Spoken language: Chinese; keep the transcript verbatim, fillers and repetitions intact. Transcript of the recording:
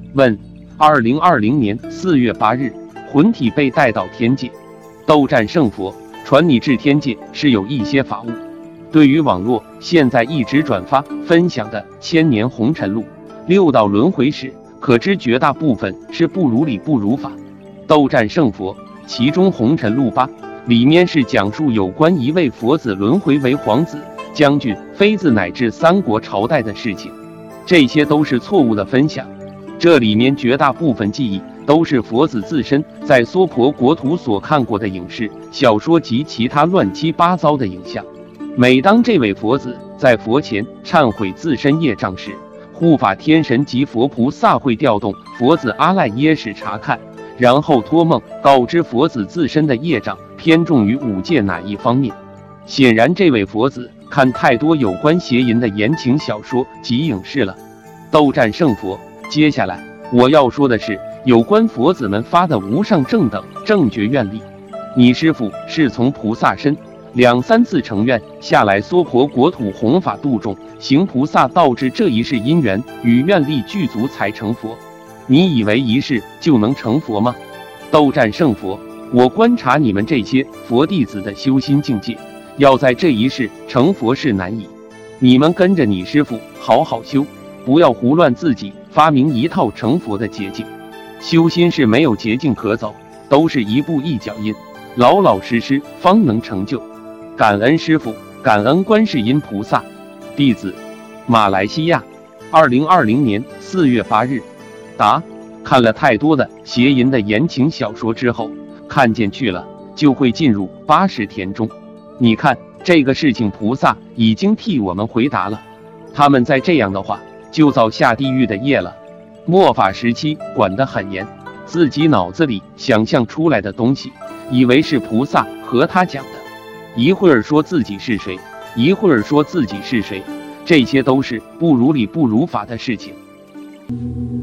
问：二零二零年四月八日，魂体被带到天界，斗战胜佛，传你至天界是有一些法务。对于网络现在一直转发分享的《千年红尘录》六道轮回史，可知绝大部分是不如理不如法。斗战胜佛，其中《红尘录八》里面是讲述有关一位佛子轮回为皇子、将军、妃子乃至三国朝代的事情，这些都是错误的分享。这里面绝大部分记忆都是佛子自身在娑婆国土所看过的影视、小说及其他乱七八糟的影像。每当这位佛子在佛前忏悔自身业障时，护法天神及佛菩萨会调动佛子阿赖耶识查看，然后托梦告知佛子自身的业障偏重于五戒哪一方面。显然这位佛子看太多有关邪淫的言情小说及影视了。斗战胜佛，接下来我要说的是有关佛子们发的无上正等正觉愿力。你师父是从菩萨身两三次成愿下来娑婆国土弘法度众，行菩萨道至这一世因缘与愿力具足才成佛。你以为一世就能成佛吗？斗战胜佛，我观察你们这些佛弟子的修心境界，要在这一世成佛是难矣。你们跟着你师父好好修，不要胡乱自己发明一套成佛的捷径。修心是没有捷径可走，都是一步一脚印，老老实实方能成就。感恩师父，感恩观世音菩萨。弟子，马来西亚，二零二零年四月八日。答：看了太多的邪淫的言情小说之后，看见去了就会进入八十田中。你看这个事情，菩萨已经替我们回答了。他们再这样的话，就遭下地狱的业了。末法时期管得很严，自己脑子里想象出来的东西，以为是菩萨和他讲的。一会儿说自己是谁，一会儿说自己是谁，这些都是不如理不如法的事情。